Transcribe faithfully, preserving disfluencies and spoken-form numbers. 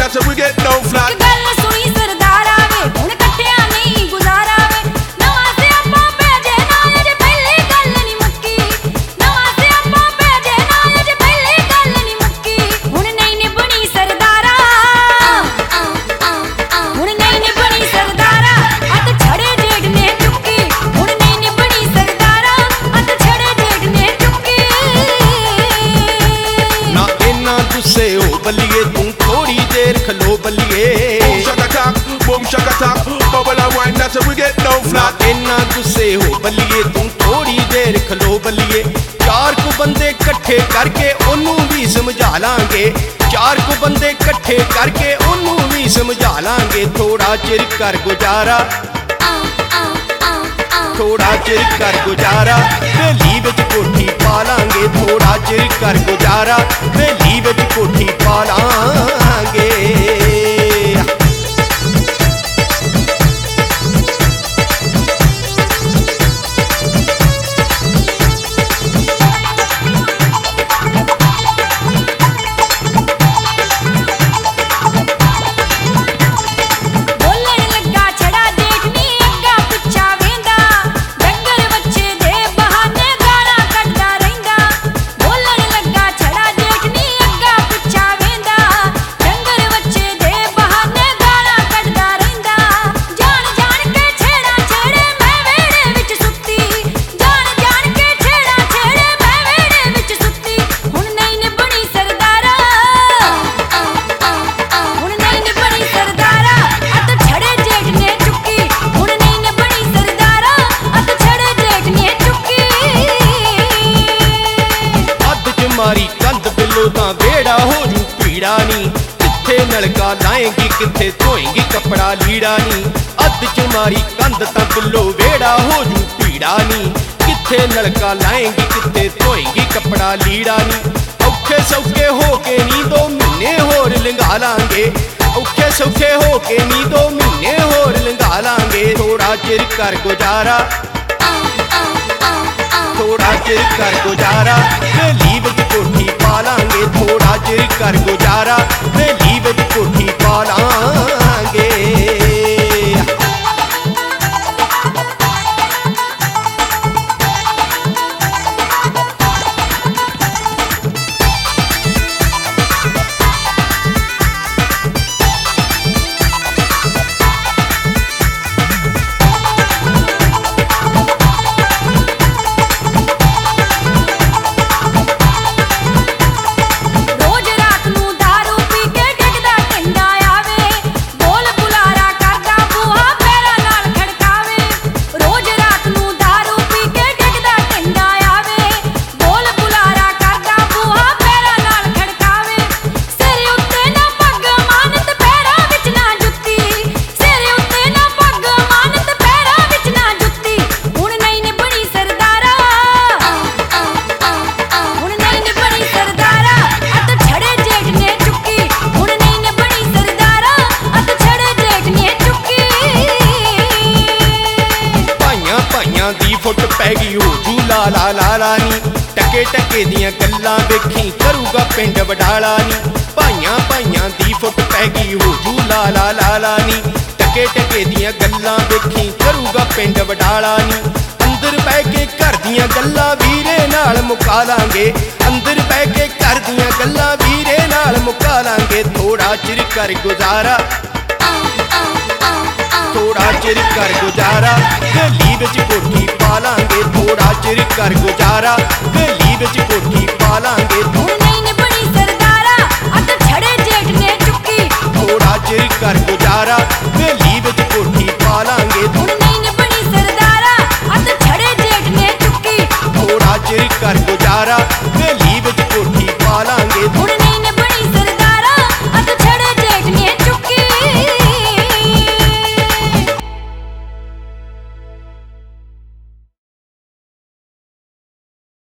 that's how we get down flat. गल सुनी सरदारा वे हुण कट्ठिया नहीं गुजारा वे नवां सियापा पै जे ना अजे पहली गल नहीं मुक्की नवां सियापा पै जे ना अजे पहली गल नहीं मुक्की हुण नहीं निभनी सरदारा हुण नहीं निभनी सरदारा अत छड़े जेठ ने चुक्की हुण नहीं निभनी सरदारा अत छड़े जेठ ने चुक्की ना इन्ना गुस्से हो बल्लिए तू थोड़ी देर खलो बल्लिए Boom shaka boom shaka bubble and wine, that's how we get down flat. इन्ना गुस्से हो बल्लिए तू थोड़ी देर खलो बल्लिए चार को बंदे इकट्ठे करके ओनू भी समझा लांगे चार को बंदे इकट्ठे करके ओनू भी समझा लांगे थोड़ा चिर कर गुजारा थोड़ा चिर कर गुजारा बेली विच कोठी पा लांगे थोड़ा चिर कर गुजारा बेली विच कोठी पा लांगे मारी कंध बिलो तां वेड़ा हो जू पीड़ा नी किथे नलका लाएंगी किथे धोएंगी कपड़ा लीड़ा नी अध च मारी कंध तां बिलो वेड़ा हो जू पीड़ा नी किथे नलका लाएंगी किथे धोएंगी कपड़ा लीड़ा नी औखे सौखे हो के नी दो महीने होर लंघा लांगे औखे सौखे हो के नी दो महीने होर लंघा लांगे थोड़ा चिर कर गुजारा थोड़ा चिर कर गुजारा बेली विच कोठी पा लांगे थोड़ा चिर कर गुजारा बेली विच कोठी पा लांगे फुट पै गई हो जू ला ला ला ला नी टके टके दियां गल्लां वेखी करूगा पिंड वडाला नी भाइयां भाइयां दी फुट पै गई हो जू ला ला ला ला नी टके टके दियां गल्लां वेखी करूगा पिंड वडाला नी अंदर बह के घर दियां गल्लां वीरे नाल मुका लांगे अंदर बह के घर दियां गल्लां वीरे नाल मुका लांगे थोड़ा चिर कर गुजारा थोड़ा चिर कर गुजारा बेली विच कोठी पा लांगे थोड़ा चिर कर गुजारा बेली विच कोठी पा लांगे हुण नहीं निभनी सरदारा अत छड़े जेठ ने चुक्की थोड़ा चिर कर गुजारा